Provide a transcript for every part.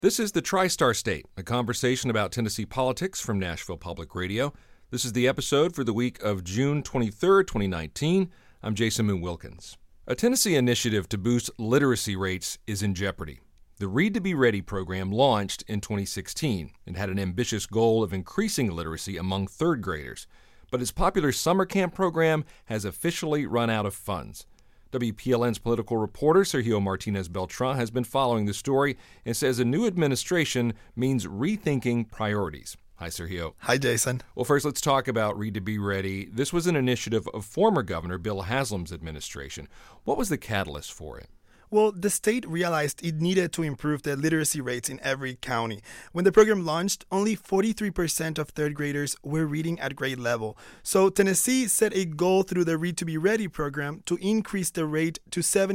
This is the TriStar State, a conversation about Tennessee politics from Nashville Public Radio. This is the episode for the week of June 23rd, 2019. I'm Jason Moon Wilkins. A Tennessee initiative to boost literacy rates is in jeopardy. The Read to Be Ready program launched in 2016 and had an ambitious goal of increasing literacy among third graders. But its popular summer camp program has officially run out of funds. WPLN's political reporter Sergio Martinez Beltran has been following the story and says a new administration means rethinking priorities. Hi, Sergio. Hi, Jason. Well, first, let's talk about Read to Be Ready. This was an initiative of former Governor Bill Haslam's administration. What was the catalyst for it? Well, the state realized it needed to improve the literacy rates in every county. When the program launched, only 43% of third graders were reading at grade level. So Tennessee set a goal through the Read to Be Ready program to increase the rate to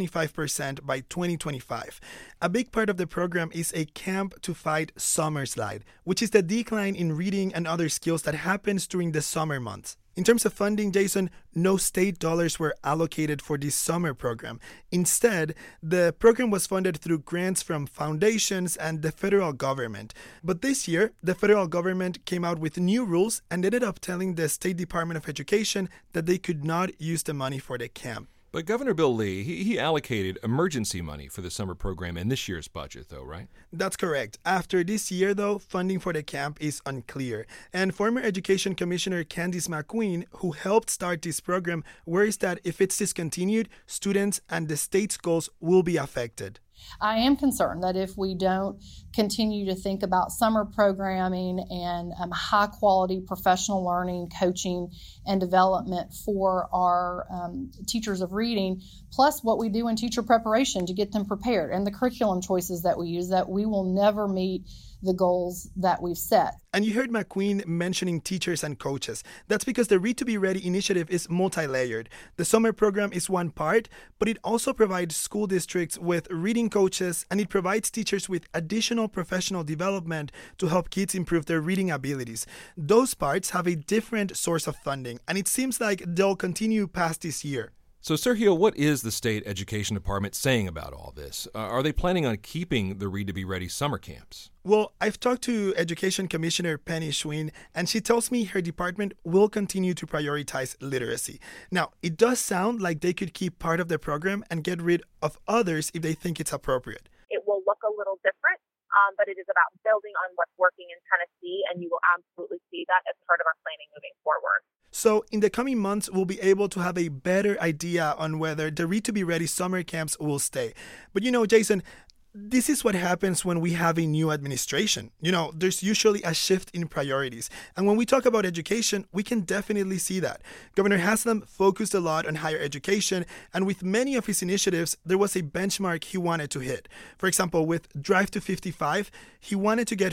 75% by 2025. A big part of the program is a camp to fight summer slide, which is the decline in reading and other skills that happens during the summer months. In terms of funding, Jason, no state dollars were allocated for this summer program. Instead, the program was funded through grants from foundations and the federal government. But this year, the federal government came out with new rules and ended up telling the State Department of Education that they could not use the money for the camp. But Governor Bill Lee, he allocated emergency money for the summer program in this year's budget, though, right? That's correct. After this year, though, funding for the camp is unclear. And former Education Commissioner Candice McQueen, who helped start this program, worries that if it's discontinued, students and the state's goals will be affected. I am concerned that if we don't continue to think about summer programming and high quality professional learning, coaching, and development for our teachers of reading, plus what we do in teacher preparation to get them prepared and the curriculum choices that we use, that we will never meet the goals that we've set. And you heard McQueen mentioning teachers and coaches. That's because the Read to Be Ready initiative is multi-layered. The summer program is one part, but it also provides school districts with reading coaches, and it provides teachers with additional professional development to help kids improve their reading abilities. Those parts have a different source of funding, and it seems like they'll continue past this year. So, Sergio, what is the state education department saying about all this? Are they planning on keeping the Read to Be Ready summer camps? Well, I've talked to Education Commissioner Penny Schwinn, and she tells me her department will continue to prioritize literacy. Now, it does sound like they could keep part of the program and get rid of others if they think it's appropriate. It will look a little different, but it is about building on what's working in Tennessee, and you will absolutely see that as part of our planning moving forward. So in the coming months, we'll be able to have a better idea on whether the Read to Be Ready summer camps will stay. But Jason, this is what happens when we have a new administration. There's usually a shift in priorities. And when we talk about education, we can definitely see that. Governor Haslam focused a lot on higher education, and with many of his initiatives, there was a benchmark he wanted to hit. For example, with Drive to 55, he wanted to get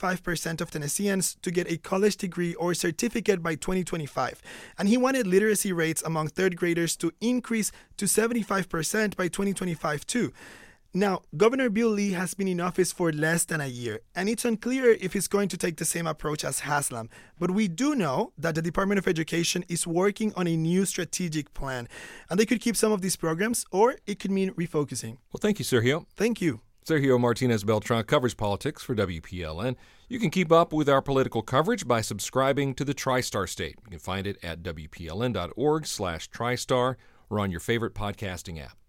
55% of Tennesseans to get a college degree or certificate by 2025. And he wanted literacy rates among third graders to increase to 75% by 2025 too. Now, Governor Bill Lee has been in office for less than a year, and it's unclear if he's going to take the same approach as Haslam. But we do know that the Department of Education is working on a new strategic plan, and they could keep some of these programs, or it could mean refocusing. Well, thank you, Sergio. Thank you. Sergio Martinez Beltran covers politics for WPLN. You can keep up with our political coverage by subscribing to the TriStar State. You can find it at WPLN.org/TriStar or on your favorite podcasting app.